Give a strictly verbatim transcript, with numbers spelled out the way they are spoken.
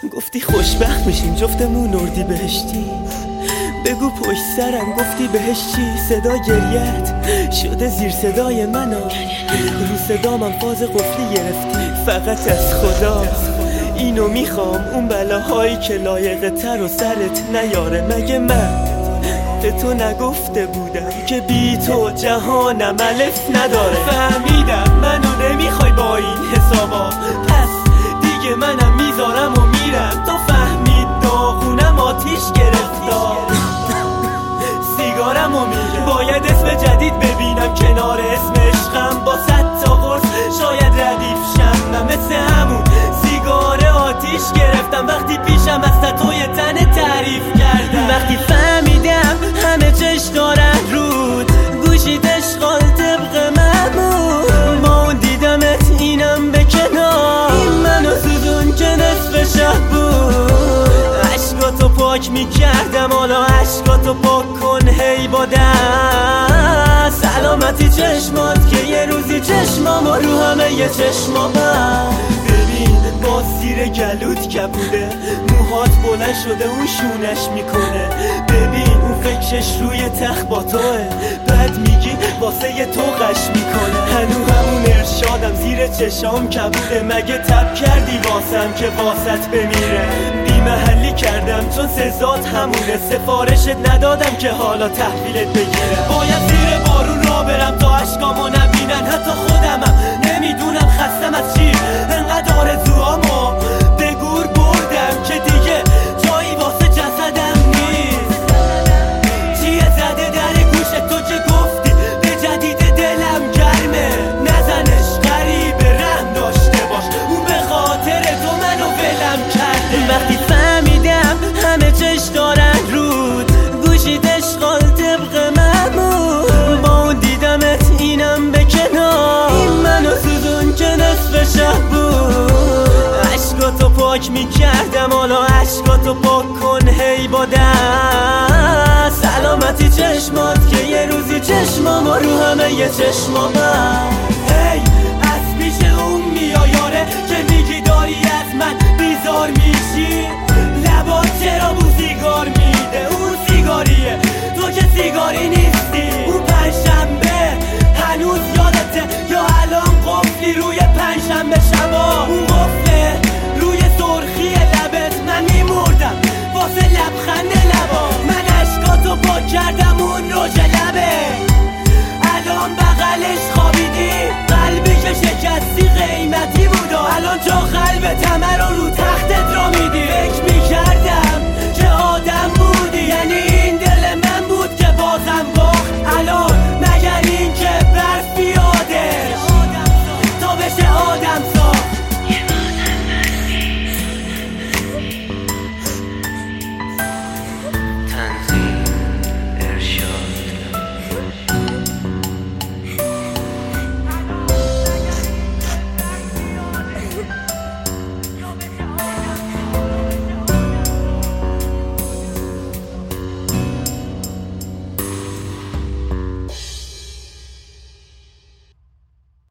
گفتی خوشبخت میشیم جفتمون اردی بهشتی. بگو پشت سرم گفتی بهش چی؟ صدا گریت شده زیر صدای منو، رو صدامم فاز قفلی گرفتی. فقط از خدا اینو میخوام، اون بلاهایی که لایقه تر و سرت نیاره. مگه من به تو نگفته بودم که بی تو جهانم الف نداره؟ فهمیدم منو نمیخوای با این حسابا، پس دیگه منم میذارم و میرم. تا فهمید داغونم آتیش گرفتار، سیگارم و میرم. باید اسم جدید ببینم کنار اسم عشقم، با صد تا قرص شاید ردیف شم. من مثل همون سیگار آتیش گرفتم وقتی پیشم از تتوی تن تعریف کردم. وقتی فهمیدم همه چش دارن رود، گوشید اشغال طبق معمول. با اون دیدمت اینم به کنار، این منو سوزون که نصف شب بود. عشقاتو پاک میکردم حالا عشقاتو پاک کن هی با دست. سلامتی چشمات که یه روزی چشمام و رو همه یه چشمام. ببین با سیر گلوت کبوده، موهات بلند شده اون شونش میکنه. ببین اون فکرش روی تخت با توه، بعد میگی واسه یه تو قش میکنه. هنو همون ارشادم زیر چشام کبوده، مگه تب کردی واسم که واسط بمیره؟ بی محلی کردم چون سزات همونه، سفارشت ندادم که حالا تحویلت بگیره. باید زیر بارون را برم تا عشقامو نبینن حتی خودمم. نمیدونم خستم از چی انقدر آرزوامو به گور بردم که دیگه جایی واسه جسدم نیست. چیه زده در گوشت تو که گفتی به جدید دلم گرمه؟ نزنش غریبه رحم داشته باش، اون به خاطر تو منو ولم کرده. وقتی فهمیدم همه چش دارن رود، گوشید اشغال طبق معمول. با اون دیدمت اینم به کنار، این منو سوزون که نصف شب بود. عشقاتو پاک میکردم حالا عشقاتو پاک کن هی با دست. سلامتی چشمات که یه روزی چشمام و رو همه یه چشمام.